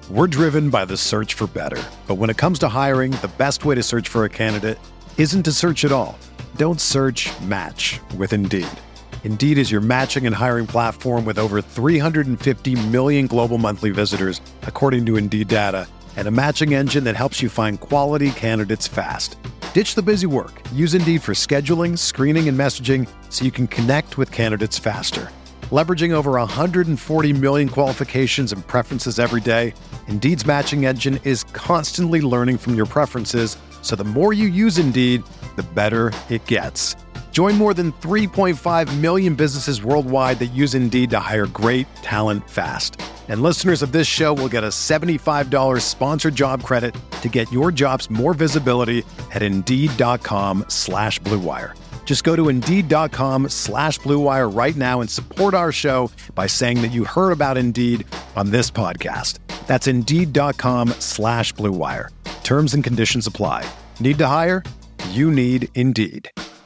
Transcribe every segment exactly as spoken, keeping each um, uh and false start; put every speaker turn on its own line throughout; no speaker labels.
We're driven by the search for better. But when it comes to hiring, the best way to search for a candidate isn't to search at all. Don't search, match with Indeed. Indeed is your matching and hiring platform with over three hundred fifty million global monthly visitors, according to Indeed data, and a matching engine that helps you find quality candidates fast. Ditch the busy work. Use Indeed for scheduling, screening, and messaging so you can connect with candidates faster. Leveraging over one hundred forty million qualifications and preferences every day, Indeed's matching engine is constantly learning from your preferences, so the more you use Indeed, the better it gets. Join more than three point five million businesses worldwide that use Indeed to hire great talent fast. And listeners of this show will get a seventy-five dollars sponsored job credit to get your jobs more visibility at Indeed.com slash Blue Wire. Just go to Indeed.com slash Blue Wire right now and support our show by saying that you heard about Indeed on this podcast. That's Indeed.com slash Blue Wire. Terms and conditions apply. Need to hire? You need Indeed.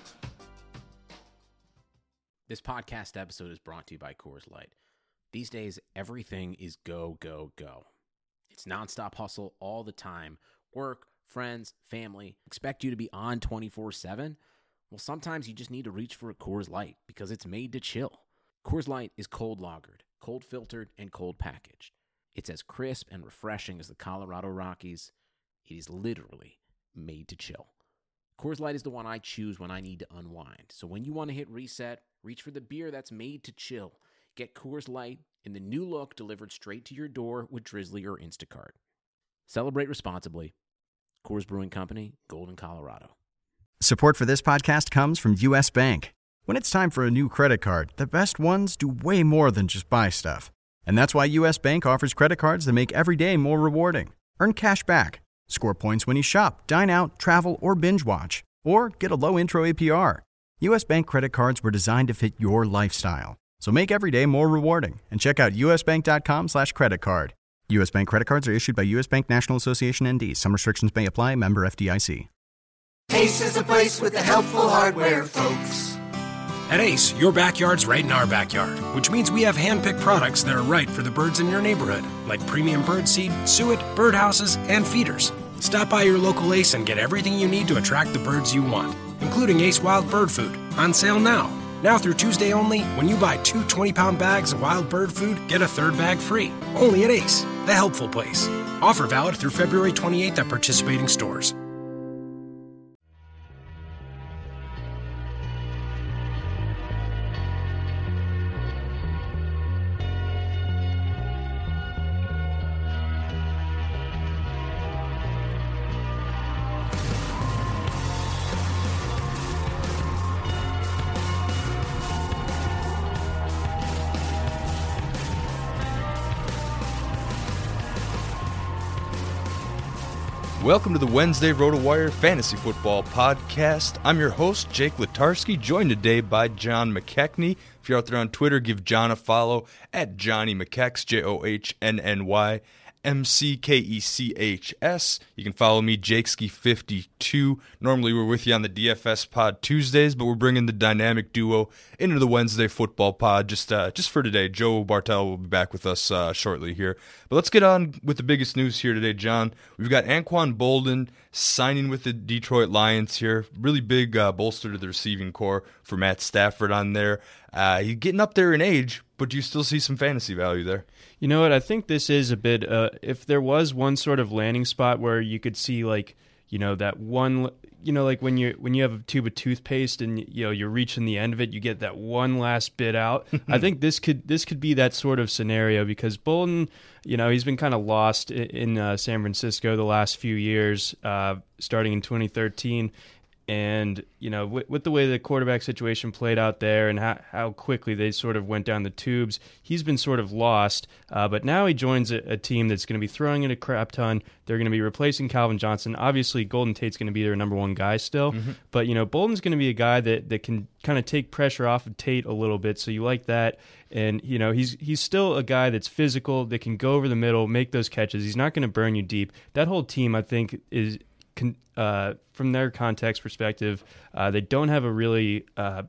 This podcast episode is brought to you by Coors Light. These days, everything is go, go, go. It's nonstop hustle all the time. Work, friends, family, expect you to be on twenty-four seven. Well, sometimes you just need to reach for a Coors Light because it's made to chill. Coors Light is cold lagered, cold filtered, and cold packaged. It's as crisp and refreshing as the Colorado Rockies. It is literally made to chill. Coors Light is the one I choose when I need to unwind. So when you want to hit reset, reach for the beer that's made to chill. Get Coors Light in the new look delivered straight to your door with Drizzly or Instacart. Celebrate responsibly. Coors Brewing Company, Golden, Colorado.
Support for this podcast comes from U S. Bank. When it's time for a new credit card, the best ones do way more than just buy stuff. And that's why U S. Bank offers credit cards that make every day more rewarding. Earn cash back, score points when you shop, dine out, travel, or binge watch, or get a low intro A P R. U S. Bank credit cards were designed to fit your lifestyle. So make every day more rewarding and check out usbank.com slash credit card. U S. Bank credit cards are issued by U S. Bank National Association N D. Some restrictions may apply. Member F D I C.
Ace is a place with the helpful hardware, folks.
At Ace, your backyard's right in our backyard, which means we have hand-picked products that are right for the birds in your neighborhood, like premium bird seed, suet, birdhouses, and feeders. Stop by your local Ace and get everything you need to attract the birds you want, including Ace Wild Bird Food, on sale now. Now through Tuesday only, when you buy two twenty-pound bags of wild bird food, get a third bag free. Only at Ace, the helpful place. Offer valid through February twenty-eighth at participating stores.
Welcome to the Wednesday RotoWire Fantasy Football Podcast. I'm your host, Jake Latarski, joined today by John McKechnie. If you're out there on Twitter, give John a follow at Johnny McKex, J O H N N Y M C K E C H S. You can follow me, Jakeski fifty-two. Normally we're with you on the D F S pod Tuesdays, but we're bringing the dynamic duo into the Wednesday football pod just uh, just for today. Joe Bartel will be back with us uh, shortly here. But let's get on with the biggest news here today, John. We've got Anquan Boldin signing with the Detroit Lions here. Really big uh, bolster to the receiving core for Matt Stafford on there. Uh, he's getting up there in age, but do you still see some fantasy value there?
You know what? I think this is a bit, uh, if there was one sort of landing spot where you could see like, you know, that one, you know, like when you when you have a tube of toothpaste and, you know, you're reaching the end of it, you get that one last bit out. I think this could this could be that sort of scenario because Bolden, you know, he's been kind of lost in, in uh, San Francisco the last few years, uh, starting in twenty thirteen. And, you know, with, with the way the quarterback situation played out there and how, how quickly they sort of went down the tubes, he's been sort of lost. Uh, but now he joins a, a team that's going to be throwing in a crap ton. They're going to be replacing Calvin Johnson. Obviously, Golden Tate's going to be their number one guy still. Mm-hmm. But, you know, Bolden's going to be a guy that, that can kind of take pressure off of Tate a little bit. So you like that. And, you know, he's he's still a guy that's physical, that can go over the middle, make those catches. He's not going to burn you deep. That whole team, I think, is – Con, uh, from their context perspective, uh, they don't have a really uh,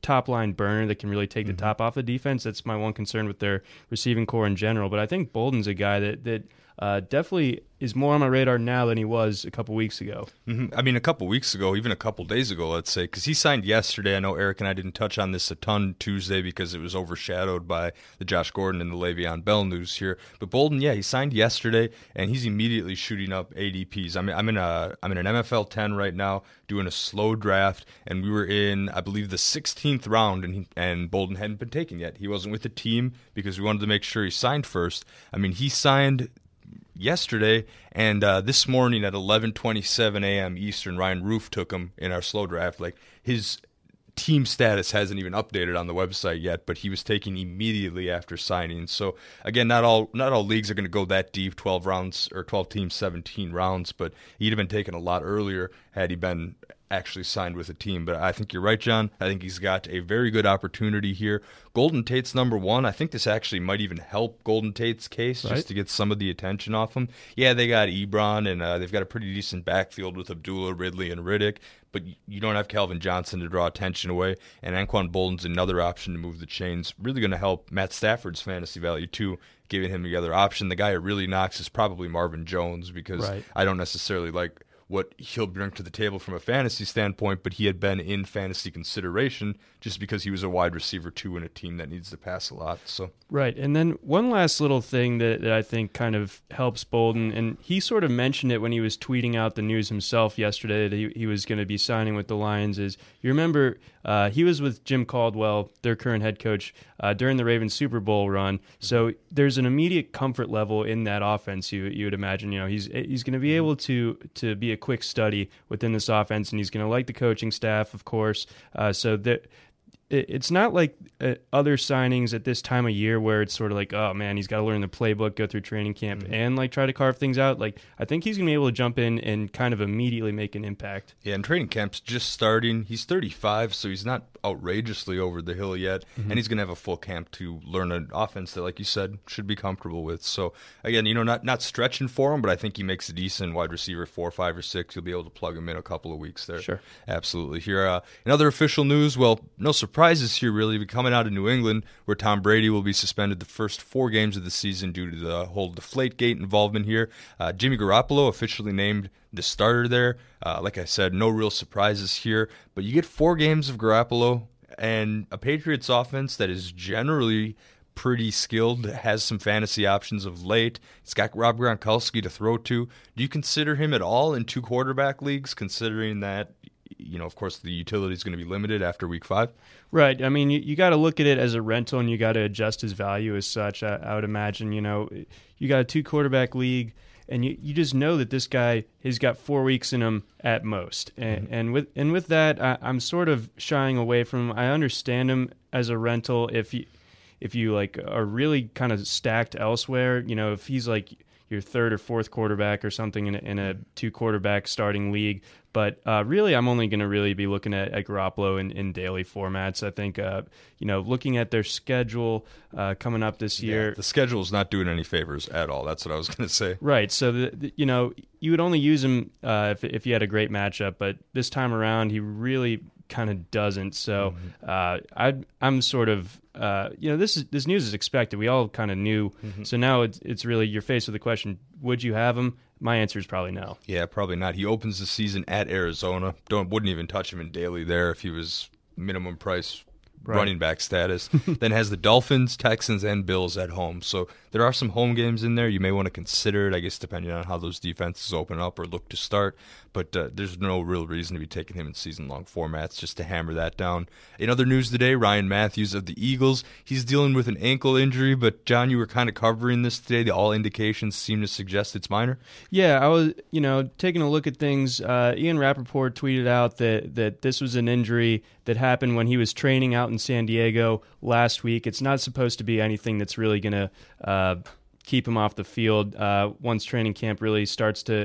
top line burner that can really take
mm-hmm.
the top off the defense. That's my one concern with their receiving core in general. But I think Bolden's a guy that that uh, definitely is more on my radar now than he was a couple weeks ago.
Mm-hmm. I mean, a couple weeks ago, even a couple days ago, let's say, because he signed yesterday. I know Eric and I didn't touch on this a ton Tuesday because it was overshadowed by the Josh Gordon and the Le'Veon Bell news here. But Bolden, yeah, he signed yesterday, and he's immediately shooting up A D Ps. I mean, I'm in a I'm in an M F L ten right now, doing a slow draft, and we were in, I believe, the sixteenth round, and he, and Bolden hadn't been taken yet. He wasn't with the team because we wanted to make sure he signed first. I mean, he signed yesterday, and uh, this morning at eleven twenty-seven a.m. Eastern, Ryan Roof took him in our slow draft. Like, his team status hasn't even updated on the website yet, but he was taken immediately after signing. So again, not all not all leagues are going to go that deep, twelve rounds or twelve teams, seventeen rounds, but he'd have been taken a lot earlier had he been actually signed with a team. But I think you're right, John. I think he's got a very good opportunity here. Golden Tate's number one. I think this actually might even help Golden Tate's case, right, just to get some of the attention off him. Yeah, they got Ebron, and uh, they've got a pretty decent backfield with Abdullah, Ridley, and Riddick, but you don't have Calvin Johnson to draw attention away, and Anquan Bolden's another option to move the chains. Really going to help Matt Stafford's fantasy value, too, giving him the other option. The guy who really knocks is probably Marvin Jones, because right. I don't necessarily like what he'll bring to the table from a fantasy standpoint, but he had been in fantasy consideration just because he was a wide receiver too in a team that needs to pass a lot. So
right, and then one last little thing that, that I think kind of helps Bolden, and he sort of mentioned it when he was tweeting out the news himself yesterday that he, he was going to be signing with the Lions, is you remember uh, he was with Jim Caldwell, their current head coach, uh, during the Ravens Super Bowl run. So there's an immediate comfort level in that offense. You you would imagine, you know, he's he's going to be able to to be a quick study within this offense, and he's going to like the coaching staff, of course. Uh, so that it's not like uh, other signings at this time of year where it's sort of like, oh man, he's got to learn the playbook, go through training camp, mm-hmm. and like try to carve things out. Like, I think he's going to be able to jump in and kind of immediately make an impact.
Yeah, and training camp's just starting. He's thirty-five, so he's not outrageously over the hill yet, mm-hmm. and he's going to have a full camp to learn an offense that, like you said, should be comfortable with. So again, you know, not not stretching for him, but I think he makes a decent wide receiver, four, five, or six. You'll be able to plug him in a couple of weeks there.
Sure,
absolutely. Here, uh, in other official news, well, no surprises here really. Coming out of New England, where Tom Brady will be suspended the first four games of the season due to the whole Deflategate involvement here. Uh, Jimmy Garoppolo officially named the starter there. Uh, like I said, no real surprises here, but you get four games of Garoppolo and a Patriots offense that is generally pretty skilled, has some fantasy options of late. It's got Rob Gronkowski to throw to. Do you consider him at all in two quarterback leagues, considering that, you know, of course, the utility is going to be limited after week five?
Right. I mean, you, you got to look at it as a rental, and you got to adjust his value as such. I, I would imagine, you know, you got a two quarterback league, and you, you just know that this guy has got four weeks in him at most. And, mm-hmm. and with and with that, I, I'm sort of shying away from him. I understand him as a rental if you if you like are really kind of stacked elsewhere. You know, if he's like your third or fourth quarterback or something in a, in a two quarterback starting league. But uh, really, I'm only going to really be looking at, at Garoppolo in, in daily formats. I think, uh, you know, looking at their schedule uh, coming up this year.
Yeah, the schedule is not doing any favors at all. That's what I was going to say.
Right. So, the, the, you know, you would only use him uh, if, if you had a great matchup. But this time around, he really kind of doesn't. So mm-hmm. uh, I, I'm sort of, uh, you know, this is this news is expected. We all kind of knew. Mm-hmm. So now it's, it's really, you're faced with the question, would you have him? My answer is probably no.
Yeah, probably not. He opens the season at Arizona. Don't wouldn't even touch him in daily there if he was minimum price right. running back status. Then has the Dolphins, Texans, and Bills at home. So there are some home games in there. You may want to consider it, I guess, depending on how those defenses open up or look to start. But uh, there's no real reason to be taking him in season-long formats just to hammer that down. In other news today, Ryan Matthews of the Eagles, he's dealing with an ankle injury. But, John, you were kind of covering this today. The all indications seem to suggest it's minor.
Yeah, I was, you know, taking a look at things. Uh, Ian Rappaport tweeted out that, that this was an injury that happened when he was training out in San Diego last week. It's not supposed to be anything that's really going to uh, keep him off the field uh, once training camp really starts to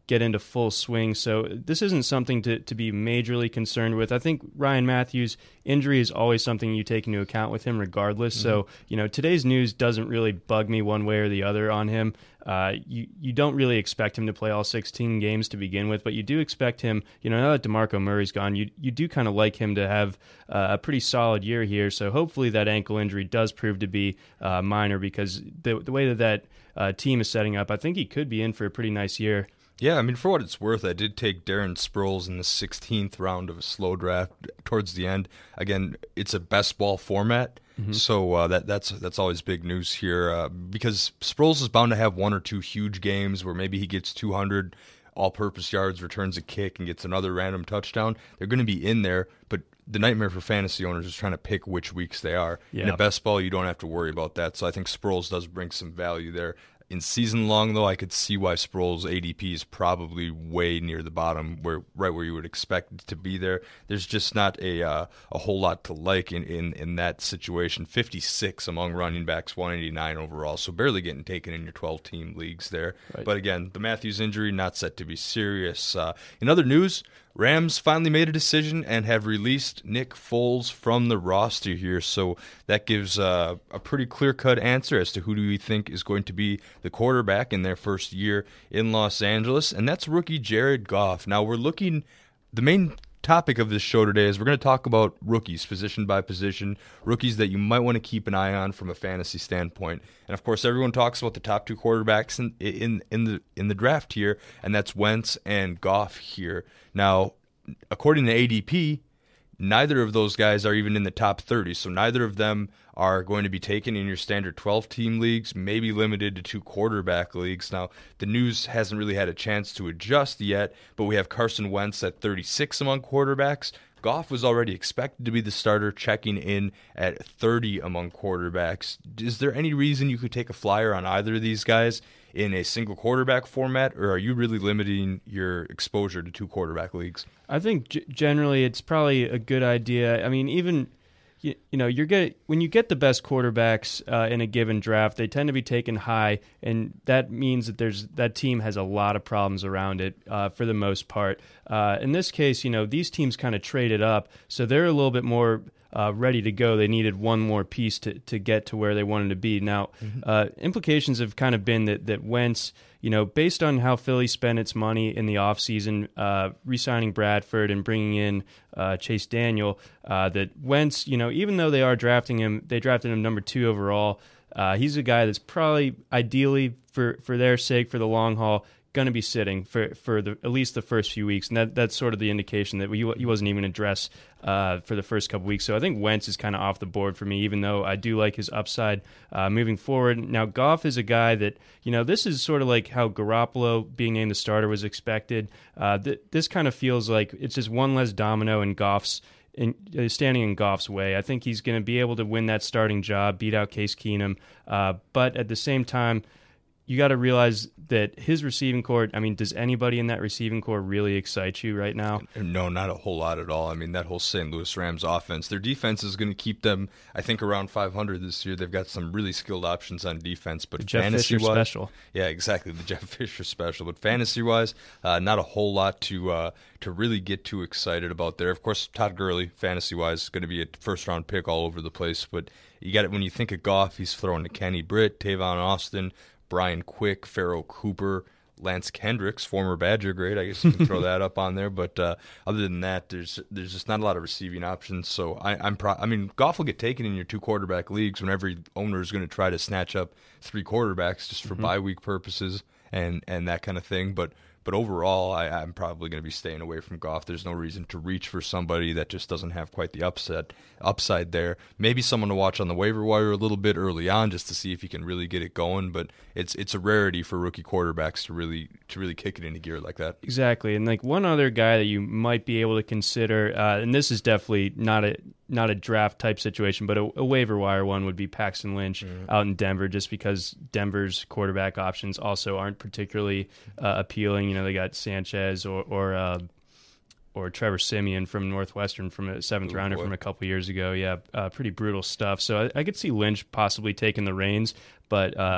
get into full swing. So this isn't something to, to be majorly concerned with. I think Ryan Matthews' injury is always something you take into account with him regardless. Mm-hmm. So, you know, today's news doesn't really bug me one way or the other on him. Uh, you, you don't really expect him to play all sixteen games to begin with, but you do expect him, you know, now that DeMarco Murray's gone, you you do kind of like him to have uh, a pretty solid year here. So hopefully that ankle injury does prove to be uh, minor, because the, the way that that uh, team is setting up, I think he could be in for a pretty nice year.
Yeah, I mean, for what it's worth, I did take Darren Sproles in the sixteenth round of a slow draft towards the end. Again, it's a best ball format, mm-hmm. so uh, that that's that's always big news here uh, because Sproles is bound to have one or two huge games where maybe he gets two hundred all-purpose yards, returns a kick, and gets another random touchdown. They're going to be in there, but the nightmare for fantasy owners is trying to pick which weeks they are. Yeah. In a best ball, you don't have to worry about that, so I think Sproles does bring some value there. In season long, though, I could see why Sproles' A D P is probably way near the bottom, where right where you would expect it to be there. There's just not a uh, a whole lot to like in, in, in that situation. fifty-six among running backs, one eighty-nine overall, so barely getting taken in your twelve-team leagues there. Right. But again, the Matthews injury, not set to be serious. Uh, in other news, Rams finally made a decision and have released Nick Foles from the roster here, so that gives uh, a pretty clear-cut answer as to who do we think is going to be the quarterback in their first year in Los Angeles, and that's rookie Jared Goff. Now we're looking, the main topic of this show today is we're going to talk about rookies, position by position, rookies that you might want to keep an eye on from a fantasy standpoint. And of course, everyone talks about the top two quarterbacks in in, in the in the draft here, and that's Wentz and Goff here. Now, according to A D P, neither of those guys are even in the top thirty, so neither of them are going to be taken in your standard twelve-team leagues, maybe limited to two quarterback leagues. Now, the news hasn't really had a chance to adjust yet, but we have Carson Wentz at thirty-six among quarterbacks. Goff was already expected to be the starter, checking in at thirty among quarterbacks. Is there any reason you could take a flyer on either of these guys in a single quarterback format, or are you really limiting your exposure to two quarterback leagues?
I think g- generally it's probably a good idea. I mean, even you, you know, you're get when you get the best quarterbacks uh, in a given draft, they tend to be taken high, and that means that there's that team has a lot of problems around it uh, for the most part. Uh, in this case, you know, these teams kind of traded up, so they're a little bit more Uh, ready to go. They needed one more piece to, to get to where they wanted to be. Now, mm-hmm. uh, implications have kind of been that, that Wentz, you know, based on how Philly spent its money in the offseason, uh, re-signing Bradford and bringing in uh, Chase Daniel, uh, that Wentz, you know, even though they are drafting him, they drafted him number two overall, uh, he's a guy that's probably ideally, for, for their sake, for the long haul, going to be sitting for for the at least the first few weeks, and that that's sort of the indication that he, he wasn't even addressed uh, for the first couple weeks. So I think Wentz is kind of off the board for me, even though I do like his upside uh, moving forward. Now Goff is a guy that, you know, this is sort of like how Garoppolo being named the starter was expected. Uh, th- this kind of feels like it's just one less domino in Goff's in, uh, standing in Goff's way. I think he's going to be able to win that starting job, beat out Case Keenum, uh, but at the same time, you got to realize that his receiving core, I mean, does anybody in that receiving core really excite you right now?
No, not a whole lot at all. I mean, that whole Saint Louis Rams offense, their defense is going to keep them, I think, around five hundred this year. They've got some really skilled options on defense. But
the Jeff Fisher special.
Yeah, exactly, the Jeff Fisher special. But fantasy-wise, uh, not a whole lot to uh, to really get too excited about there. Of course, Todd Gurley, fantasy-wise, is going to be a first-round pick all over the place. But you got it when you think of Goff, he's throwing to Kenny Britt, Tavon Austin, Brian Quick, Pharaoh Cooper, Lance Kendricks, former Badger grade. I guess you can throw that up on there. But uh, other than that, there's there's just not a lot of receiving options. So I, I'm pro- I mean, Goff will get taken in your two quarterback leagues when every owner is going to try to snatch up three quarterbacks just for mm-hmm. bye week purposes and, and that kind of thing. But But overall, I, I'm probably going to be staying away from Goff. There's no reason to reach for somebody that just doesn't have quite the upset upside there. Maybe someone to watch on the waiver wire a little bit early on just to see if he can really get it going. But it's it's a rarity for rookie quarterbacks to really to really kick it into gear like that.
Exactly. And like one other guy that you might be able to consider, uh, and this is definitely not a not a draft type situation, but a, a waiver wire one would be Paxton Lynch mm-hmm. out in Denver, just because Denver's quarterback options also aren't particularly uh, appealing. You know, they got Sanchez or or uh, or Trevor Siemian from Northwestern from a seventh Ooh, rounder boy. from a couple years ago. Yeah, uh, pretty brutal stuff. So I, I could see Lynch possibly taking the reins, but uh,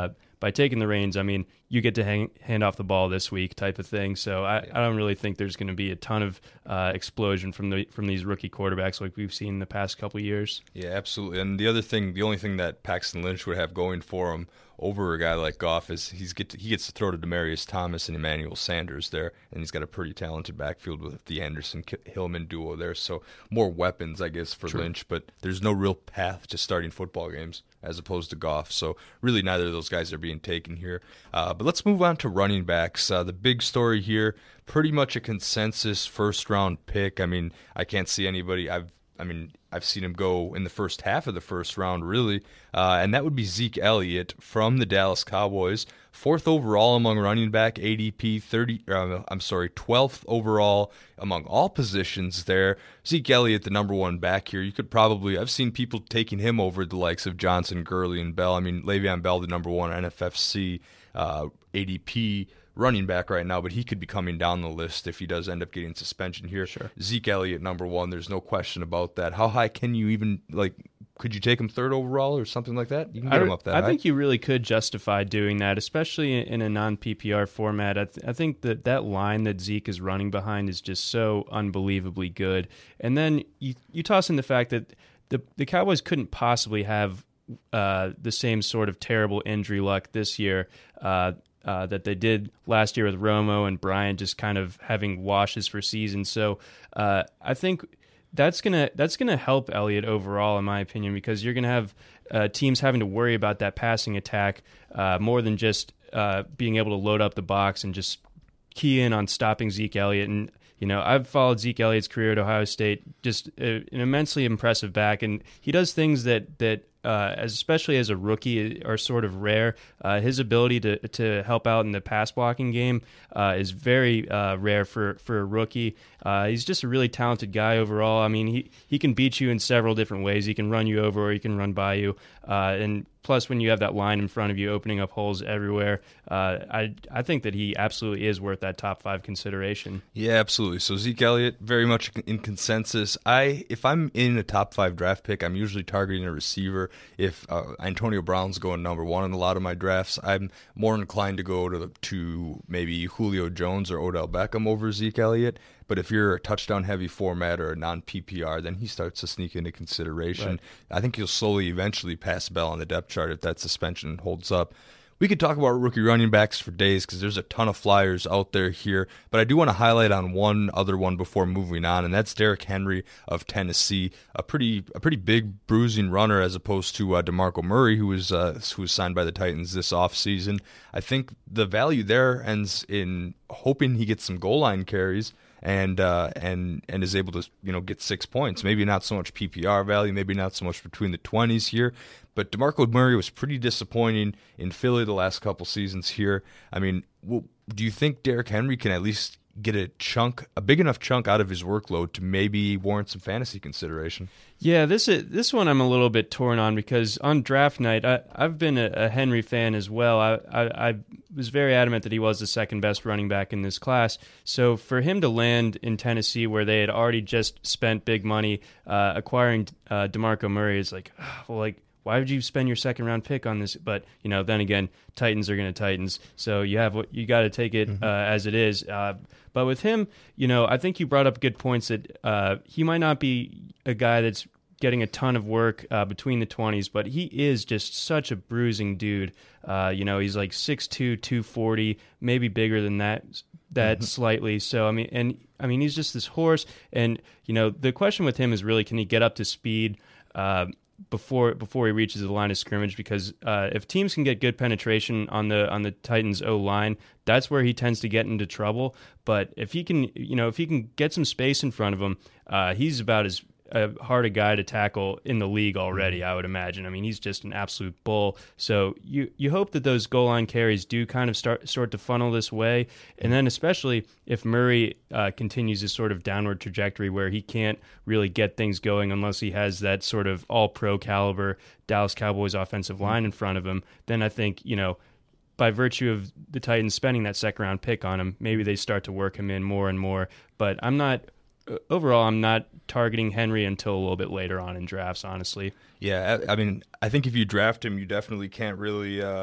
by taking the reins, I mean, you get to hang, hand off the ball this week type of thing. So I, I don't really think there's going to be a ton of uh, explosion from the from these rookie quarterbacks like we've seen in the past couple of years.
Yeah, absolutely. And the other thing, the only thing that Paxton Lynch would have going for him over a guy like Goff is he's get to, he gets to throw to Demaryius Thomas and Emmanuel Sanders there, and he's got a pretty talented backfield with the Anderson-Hillman duo there. So more weapons, I guess, for
True.
Lynch, but there's no real path to starting football games as opposed to Goff. So really neither of those guys are being taken here. Uh, but let's move on to running backs. Uh, the big story here, pretty much a consensus first-round pick. I mean, I can't see anybody. I've I mean, I've seen him go in the first half of the first round, really, uh, and that would be Zeke Elliott from the Dallas Cowboys, fourth overall among running back A D P, thirty. Uh, I'm sorry, twelfth overall among all positions. There, Zeke Elliott, the number one back here. You could probably I've seen people taking him over the likes of Johnson, Gurley, and Bell. I mean, Le'Veon Bell, the number one N F F C uh, A D P running back right now, but he could be coming down the list if he does end up getting suspension here.
Sure.
Zeke Elliott, number one. There's no question about that. How high can you even, like, could you take him third overall or something like that? You can get
I,
him up that
I
high.
think you really could justify doing that, especially in a non-P P R format. I, th- I think that that line that Zeke is running behind is just so unbelievably good. And then you, you toss in the fact that the, the Cowboys couldn't possibly have uh, the same sort of terrible injury luck this year uh, Uh, that they did last year with Romo and Bryant just kind of having washes for seasons. So uh, I think that's gonna that's gonna help Elliott overall, in my opinion, because you're gonna have uh, teams having to worry about that passing attack uh, more than just uh, being able to load up the box and just key in on stopping Zeke Elliott. And you know, I've followed Zeke Elliott's career at Ohio State, just a, an immensely impressive back, and he does things that that. Uh, as especially as a rookie, are sort of rare. Uh, his ability to to help out in the pass blocking game uh, is very uh, rare for, for a rookie. Uh, he's just a really talented guy overall. I mean, he, he can beat you in several different ways. He can run you over or he can run by you. Uh, and plus, when you have that line in front of you opening up holes everywhere, uh, I I think that he absolutely is worth that top five consideration.
Yeah, absolutely. So Zeke Elliott, very much in consensus. I if I'm in a top five draft pick, I'm usually targeting a receiver. If uh, Antonio Brown's going number one in a lot of my drafts, I'm more inclined to go to to maybe Julio Jones or Odell Beckham over Zeke Elliott. But if you're a touchdown-heavy format or a non-P P R, then he starts to sneak into consideration. Right. I think he'll slowly eventually pass Bell on the depth chart if that suspension holds up. We could talk about rookie running backs for days because there's a ton of flyers out there here, but I do want to highlight on one other one before moving on, and that's Derrick Henry of Tennessee, a pretty a pretty big bruising runner as opposed to uh, DeMarco Murray, who was uh, who was signed by the Titans this offseason. I think the value there ends in hoping he gets some goal line carries and uh, and and is able to you know get six points. Maybe not so much P P R value, maybe not so much between the twenties here. But DeMarco Murray was pretty disappointing in Philly the last couple seasons here. I mean, well, do you think Derrick Henry can at least get a chunk, a big enough chunk out of his workload to maybe warrant some fantasy consideration?
Yeah, this is, this one I'm a little bit torn on because on draft night, I, I've been a, a Henry fan as well. I, I, I was very adamant that he was the second best running back in this class. So for him to land in Tennessee where they had already just spent big money uh, acquiring uh, DeMarco Murray is like, well, like, why would you spend your second round pick on this? But, you know, then again, Titans are going to Titans. So you have what you got to take it mm-hmm. uh, as it is. Uh, but with him, you know, I think you brought up good points that uh, he might not be a guy that's getting a ton of work uh, between the twenties, but he is just such a bruising dude. Uh, you know, he's like six two, two forty, maybe bigger than that, that mm-hmm. slightly. So, I mean, and I mean, he's just this horse. And, you know, the question with him is really, can he get up to speed? Uh, before before he reaches the line of scrimmage, because uh, if teams can get good penetration on the on the Titans O-line, that's where he tends to get into trouble. But if he can, you know, if he can get some space in front of him, uh, he's about as uh, hard a guy to tackle in the league already, I would imagine. I mean, he's just an absolute bull. So you you hope that those goal line carries do kind of start start to funnel this way, and then especially if Murray uh, continues his sort of downward trajectory where he can't really get things going unless he has that sort of all-pro caliber Dallas Cowboys offensive line in front of him, then I think, you know, by virtue of the Titans spending that second-round pick on him, maybe they start to work him in more and more. But I'm not... Overall, I'm not targeting Henry until a little bit later on in drafts, honestly.
Yeah, I mean, I think if you draft him, you definitely can't really... Uh...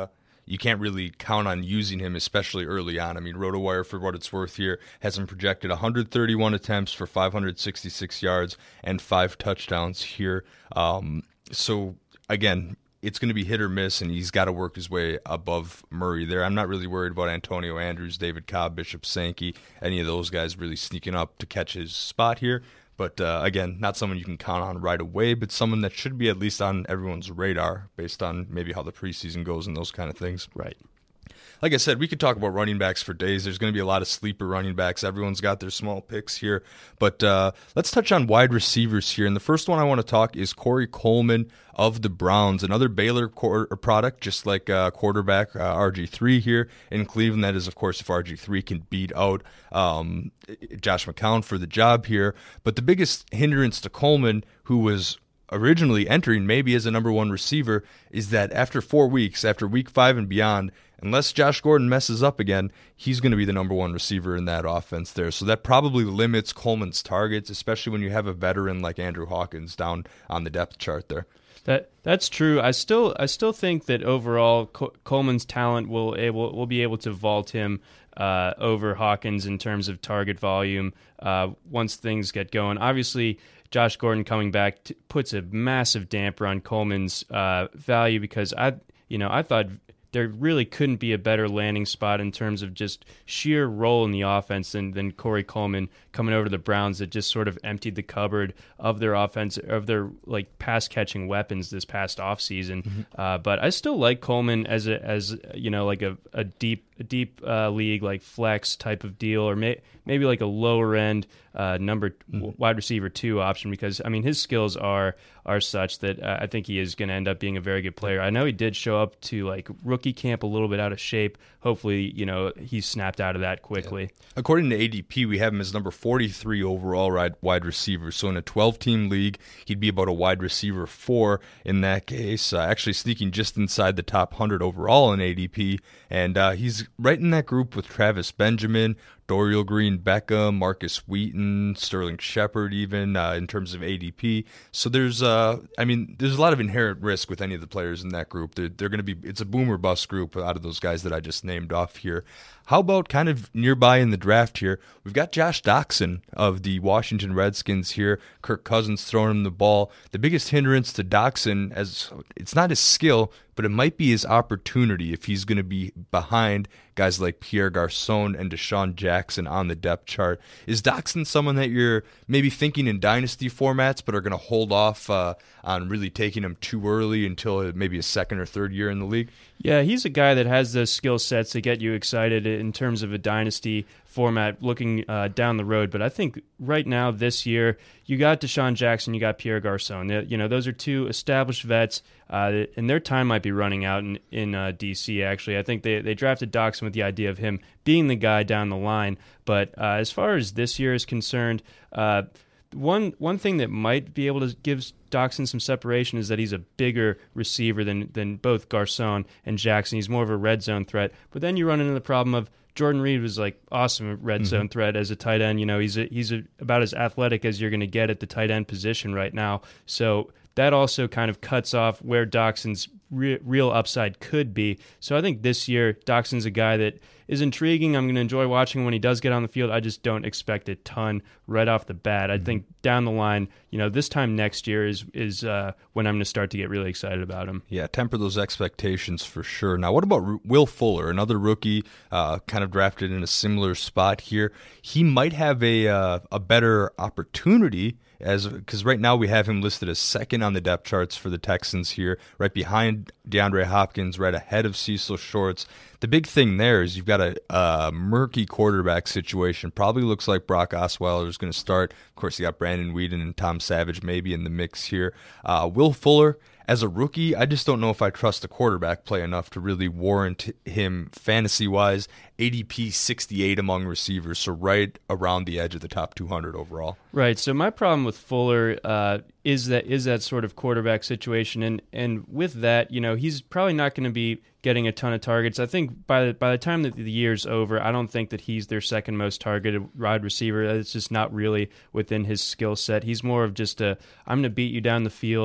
you can't really count on using him, especially early on. I mean, RotoWire, for what it's worth here, has him projected one hundred thirty-one attempts for five hundred sixty-six yards and five touchdowns here. Um, so, again, it's going to be hit or miss, and he's got to work his way above Murray there. I'm not really worried about Antonio Andrews, David Cobb, Bishop Sankey, any of those guys really sneaking up to catch his spot here. But, uh, again, not someone you can count on right away, but someone that should be at least on everyone's radar based on maybe how the preseason goes and those kind of things.
Right.
Like I said, we could talk about running backs for days. There's going to be a lot of sleeper running backs. Everyone's got their small picks here. But uh, let's touch on wide receivers here. And the first one I want to talk is Corey Coleman of the Browns, another Baylor quarter product, just like uh, quarterback uh, R G three here in Cleveland. That is, of course, if R G three can beat out um, Josh McCown for the job here. But the biggest hindrance to Coleman, who was originally entering maybe as a number one receiver, is that after four weeks, after week five and beyond, unless Josh Gordon messes up again, he's going to be the number one receiver in that offense there. So that probably limits Coleman's targets, especially when you have a veteran like Andrew Hawkins down on the depth chart there.
That that's true. I still I still think that overall Col- Coleman's talent will able will be able to vault him uh, over Hawkins in terms of target volume uh, once things get going. Obviously, Josh Gordon coming back t- puts a massive damper on Coleman's uh, value because I you know I thought there really couldn't be a better landing spot in terms of just sheer role in the offense than, than Corey Coleman coming over to the Browns that just sort of emptied the cupboard of their offense, of their like pass catching weapons this past offseason. Mm-hmm. Uh, but I still like Coleman as a, as you know, like a, a deep, a deep uh, league, like flex type of deal, or may, maybe like a lower end uh, number mm-hmm. wide receiver two option, because I mean, his skills are, are such that uh, I think he is going to end up being a very good player. I know he did show up to like rookie camp a little bit out of shape. Hopefully, you know, he snapped out of that quickly.
Yeah. According to A D P, we have him as number forty-three overall wide receiver. So in a twelve-team league, he'd be about a wide receiver four in that case, uh, actually sneaking just inside the top one hundred overall in A D P. And uh, he's right in that group with Travis Benjamin, Dorial Green Beckham, Marcus Wheaton, Sterling Shepard, even uh, in terms of A D P. So there's, uh, I mean, there's a lot of inherent risk with any of the players in that group. They're, they're going to be, it's a boom or bust group out of those guys that I just named off here. How about kind of nearby in the draft here? We've got Josh Doctson of the Washington Redskins here. Kirk Cousins throwing him the ball. The biggest hindrance to Doctson, as it's not his skill, but it might be his opportunity if he's going to be behind guys like Pierre Garçon and Deshaun Jackson on the depth chart. Is Doctson someone that you're maybe thinking in dynasty formats but are going to hold off uh, on really taking him too early until maybe a second or third year in the league?
Yeah, he's a guy that has those skill sets that get you excited in terms of a dynasty format looking uh, down the road. But I think right now, this year, you got Deshaun Jackson, you got Pierre Garçon. You know, those are two established vets, uh, and their time might be running out in, in uh, D C, actually. I think they, they drafted Doctson with the idea of him being the guy down the line. But uh, as far as this year is concerned, uh, One one thing that might be able to give Doctson some separation is that he's a bigger receiver than than both Garçon and Jackson. He's more of a red zone threat. But then you run into the problem of Jordan Reed was like awesome red zone mm-hmm. threat as a tight end. You know, he's a, he's a, about as athletic as you're going to get at the tight end position right now. So that also kind of cuts off where Doctson's re- real upside could be. So I think this year Doctson's a guy that is intriguing. I'm going to enjoy watching him when he does get on the field. I just don't expect a ton right off the bat. I mm-hmm. think down the line, you know, this time next year is is uh, when I'm going to start to get really excited about him.
Yeah, temper those expectations for sure. Now, what about R- Will Fuller, another rookie, uh, kind of drafted in a similar spot here? He might have a uh, a better opportunity, as because right now we have him listed as second on the depth charts for the Texans here, right behind DeAndre Hopkins, right ahead of Cecil Shorts. The big thing there is you've got a, a murky quarterback situation. Probably looks like Brock Osweiler is going to start. Of course, you got Brandon Weeden and Tom Savage maybe in the mix here. Uh, Will Fuller, as a rookie, I just don't know if I trust the quarterback play enough to really warrant him fantasy-wise. A D P sixty-eight among receivers, so right around the edge of the top two hundred overall.
Right. So my problem with Fuller uh, is that is that sort of quarterback situation, and and with that, you know, he's probably not going to be getting a ton of targets. I think by the, by the time that the year's over, I don't think that he's their second most targeted wide receiver. It's just not really within his skill set. He's more of just a I'm going to beat you down the field.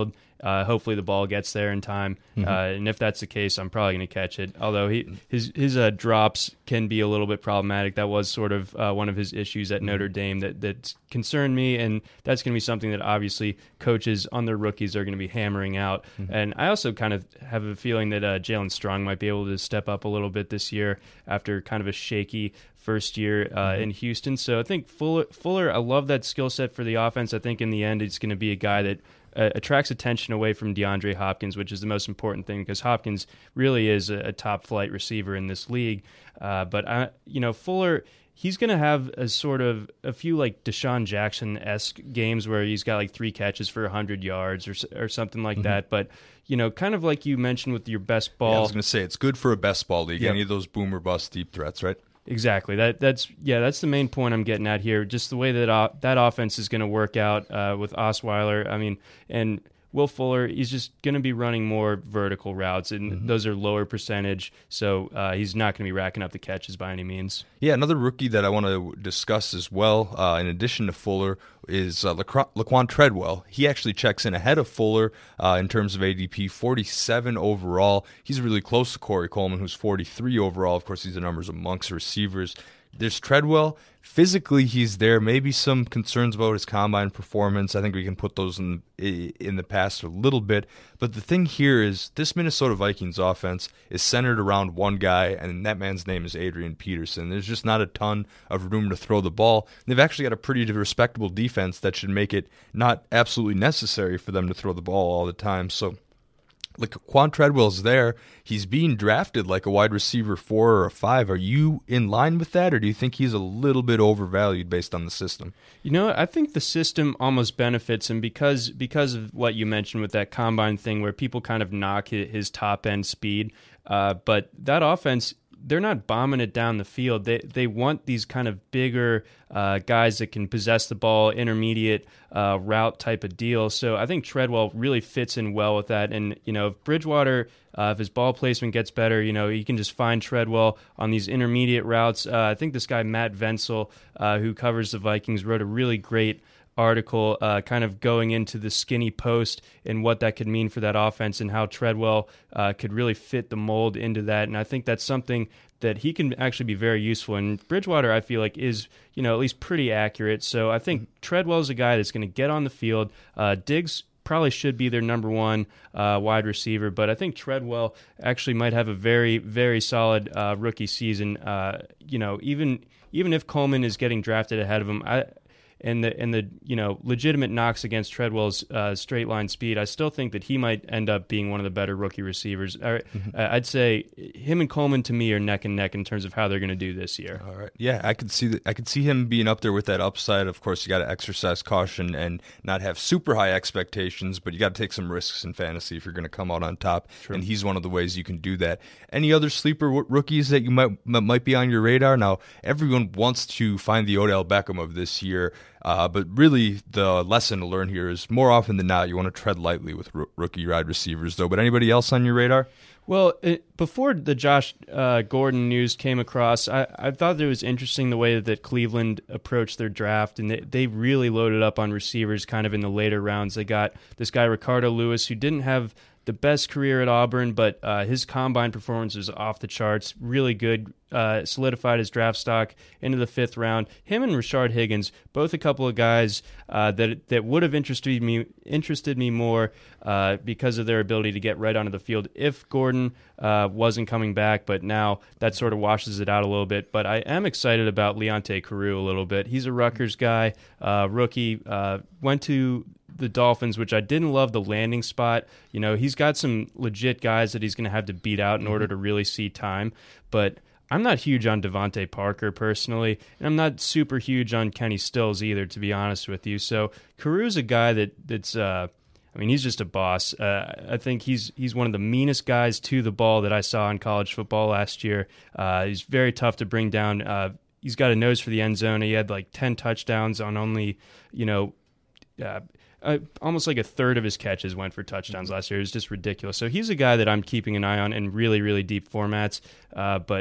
Uh, hopefully the ball gets there in time, mm-hmm. uh, and if that's the case, I'm probably going to catch it. Although he, his his uh, drops can be a little bit problematic. That was sort of uh, one of his issues at mm-hmm. Notre Dame that that concerned me, and that's going to be something that obviously coaches on their rookies are going to be hammering out. Mm-hmm. And I also kind of have a feeling that uh, Jalen Strong might be able to step up a little bit this year after kind of a shaky first year uh, mm-hmm. in Houston. So I think Fuller, Fuller, I love that skill set for the offense. I think in the end, it's going to be a guy that uh, attracts attention away from DeAndre Hopkins, which is the most important thing because Hopkins really is a, a top flight receiver in this league. Uh, but I, you know, Fuller, he's going to have a sort of a few like Deshaun Jackson-esque games where he's got like three catches for one hundred yards or or something like mm-hmm. that. But, you know, kind of like you mentioned with your best ball.
Yeah, I was going to say, it's good for a best ball league.
Yep.
Any of those boom or bust deep threats, right?
Exactly. That that's yeah. That's the main point I'm getting at here. Just the way that uh, that offense is going to work out uh, with Osweiler. I mean, and Will Fuller, he's just going to be running more vertical routes, and mm-hmm. those are lower percentage, so uh, he's not going to be racking up the catches by any means.
Yeah, another rookie that I want to discuss as well, uh, in addition to Fuller, is uh, Laqu- Laquan Treadwell. He actually checks in ahead of Fuller uh, in terms of A D P, forty-seven overall. He's really close to Corey Coleman, who's forty-three overall. Of course, these are numbers amongst receivers. There's Treadwell. Physically, he's there. Maybe some concerns about his combine performance. I think we can put those in in the past a little bit. But the thing here is this Minnesota Vikings offense is centered around one guy, and that man's name is Adrian Peterson. There's just not a ton of room to throw the ball. They've actually got a pretty respectable defense that should make it not absolutely necessary for them to throw the ball all the time. So, like, Quan Treadwell's there. He's being drafted like a wide receiver four or a five. Are you in line with that, or do you think he's a little bit overvalued based on the system?
You know, I think the system almost benefits him because because of what you mentioned with that combine thing where people kind of knock his top-end speed. Uh, but that offense, they're not bombing it down the field. They they want these kind of bigger uh, guys that can possess the ball, intermediate uh, route type of deal. So I think Treadwell really fits in well with that. And, you know, if Bridgewater, uh, if his ball placement gets better, you know, you can just find Treadwell on these intermediate routes. Uh, I think this guy, Matt Venzel, uh, who covers the Vikings, wrote a really great article uh, kind of going into the skinny post and what that could mean for that offense and how Treadwell uh, could really fit the mold into that. And I think that's something that he can actually be very useful. And Bridgewater, I feel like, is, you know, at least pretty accurate. So I think Treadwell is a guy that's going to get on the field. Uh, Diggs probably should be their number one uh, wide receiver, but I think Treadwell actually might have a very, very solid uh, rookie season. Uh, you know, even even if Coleman is getting drafted ahead of him, I and the and the you know legitimate knocks against Treadwell's uh, straight line speed, I still think that he might end up being one of the better rookie receivers. Uh, mm-hmm. I'd say him and Coleman to me are neck and neck in terms of how they're going to do this year.
All right, yeah, I could see that. I could see him being up there with that upside. Of course, you got to exercise caution and not have super high expectations, but you got to take some risks in fantasy if you're going to come out on top. True. And he's one of the ways you can do that. Any other sleeper w- rookies that you might might be on your radar? Now, everyone wants to find the Odell Beckham of this year. Uh, but really, the lesson to learn here is more often than not, you want to tread lightly with r- rookie wide receivers, though. But anybody else on your radar?
Well, it, before the Josh uh, Gordon news came across, I, I thought it was interesting the way that Cleveland approached their draft, and they, they really loaded up on receivers kind of in the later rounds. They got this guy, Ricardo Lewis, who didn't have the best career at Auburn, but uh, his combine performance was off the charts, really good, uh, solidified his draft stock into the fifth round. Him and Rashard Higgins, both a couple of guys uh, that that would have interested me interested me more uh, because of their ability to get right onto the field if Gordon uh, wasn't coming back, but now that sort of washes it out a little bit. But I am excited about Leonte Carroo a little bit. He's a Rutgers guy, uh, rookie, uh, went to the Dolphins, which I didn't love the landing spot. You know, he's got some legit guys that he's going to have to beat out in order to really see time. But I'm not huge on Devontae Parker personally, and I'm not super huge on Kenny Stills either, to be honest with you. So Carroo's a guy that that's, uh, I mean, he's just a boss. Uh, I think he's he's one of the meanest guys to the ball that I saw in college football last year. Uh, he's very tough to bring down. Uh, he's got a nose for the end zone. He had like ten touchdowns on only, you know, uh, Uh, almost like a third of his catches went for touchdowns last year. It was just ridiculous. So he's a guy that I'm keeping an eye on in really, really deep formats. Uh, but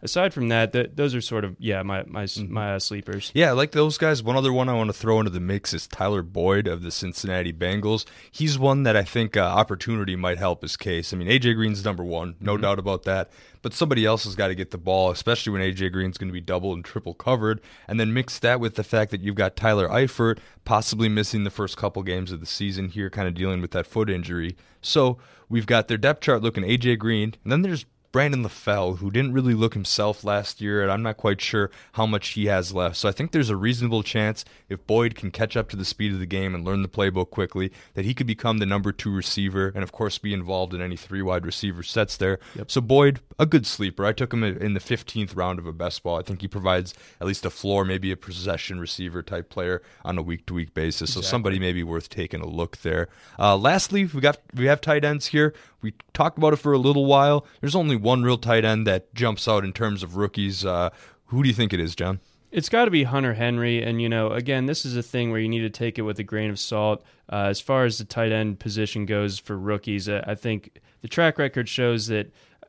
aside from that, th- those are sort of yeah my my mm-hmm. my uh, sleepers.
Yeah, I like those guys. One other one I want to throw into the mix is Tyler Boyd of the Cincinnati Bengals. He's one that I think uh, opportunity might help his case. I mean, A J Green's number one, no mm-hmm. doubt about that. But somebody else has got to get the ball, especially when A J Green's going to be double and triple covered. And then mix that with the fact that you've got Tyler Eifert possibly missing the first couple games of the season here, kind of dealing with that foot injury. So we've got their depth chart looking A J Green, and then there's Brandon LaFell, who didn't really look himself last year, and I'm not quite sure how much he has left. So I think there's a reasonable chance if Boyd can catch up to the speed of the game and learn the playbook quickly, that he could become the number two receiver and, of course, be involved in any three wide receiver sets there. Yep. So Boyd, a good sleeper. I took him in the fifteenth round of a best ball. I think he provides at least a floor, maybe a possession receiver type player on a week-to-week basis. Exactly. So somebody maybe worth taking a look there. Uh, lastly, we got we have tight ends here. We talked about it for a little while. There's only one real tight end that jumps out in terms of rookies. Uh, who do you think it is, John?
It's got to be Hunter Henry. And, you know, again, this is a thing where you need to take it with a grain of salt. Uh, as far as the tight end position goes for rookies, uh, I think the track record shows that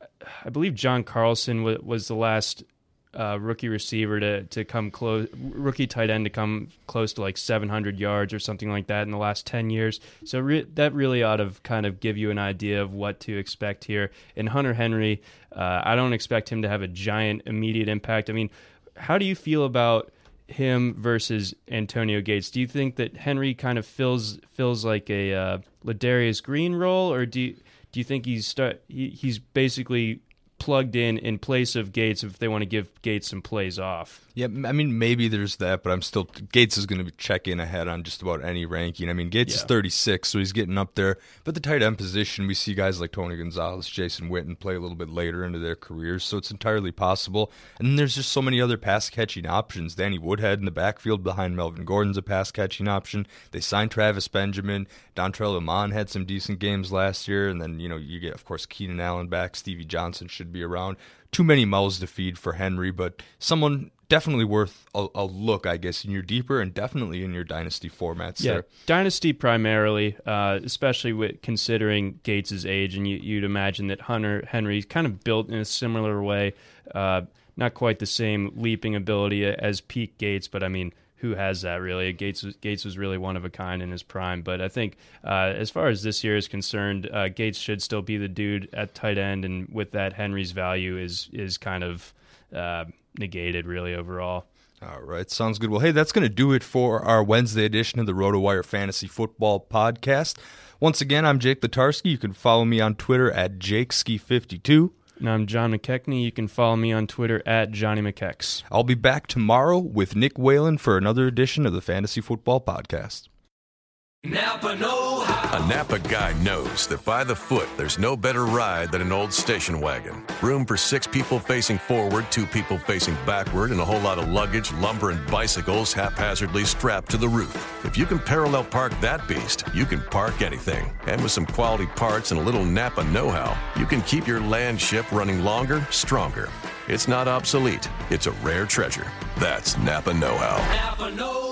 I believe John Carlson w- was the last uh, rookie receiver to, to come close, rookie tight end to come close to like seven hundred yards or something like that in the last ten years. So re- that really ought to kind of give you an idea of what to expect here. And Hunter Henry, uh, I don't expect him to have a giant immediate impact. I mean, how do you feel about him versus Antonio Gates? Do you think that Henry kind of fills fills like a uh, Ladarius Green role, or do you, do you think he's start he, he's basically plugged in in place of Gates if they want to give Gates some plays off?
Yeah, I mean, maybe there's that, but I'm still Gates is going to check in ahead on just about any ranking. I mean, Gates yeah. is thirty-six, so he's getting up there. But the tight end position, we see guys like Tony Gonzalez, Jason Witten play a little bit later into their careers, so it's entirely possible. And then there's just so many other pass-catching options. Danny Woodhead in the backfield behind Melvin Gordon's a pass-catching option. They signed Travis Benjamin. Dontrell Amon had some decent games last year. And then, you know, you get, of course, Keenan Allen back. Stevie Johnson should be around. Too many mouths to feed for Henry, but someone definitely worth a, a look, I guess, in your deeper and definitely in your dynasty formats.
Yeah,
there.
Dynasty primarily, uh, especially with considering Gates' age, and you, you'd imagine that Hunter Henry's kind of built in a similar way. Uh, not quite the same leaping ability as peak Gates, but I mean, who has that really? Gates was, Gates was really one of a kind in his prime. But I think uh, as far as this year is concerned, uh, Gates should still be the dude at tight end, and with that, Henry's value is is kind of uh, negated really overall.
All right, sounds good. Well, hey, that's going to do it for our Wednesday edition of the RotoWire Fantasy Football Podcast. Once again, I'm Jake Latarski. You can follow me on Twitter at Jake Ski fifty-two.
And I'm John McKechnie. You can follow me on Twitter at Johnny McKex.
I'll be back tomorrow with Nick Whalen for another edition of the Fantasy Football Podcast.
Napa know-how.
A Napa guy knows that by the foot, there's no better ride than an old station wagon. Room for six people facing forward, two people facing backward, and a whole lot of luggage, lumber, and bicycles haphazardly strapped to the roof. If you can parallel park that beast, you can park anything. And with some quality parts and a little Napa know-how, you can keep your land ship running longer, stronger. It's not obsolete. It's a rare treasure. That's Napa know-how.
Napa know-how.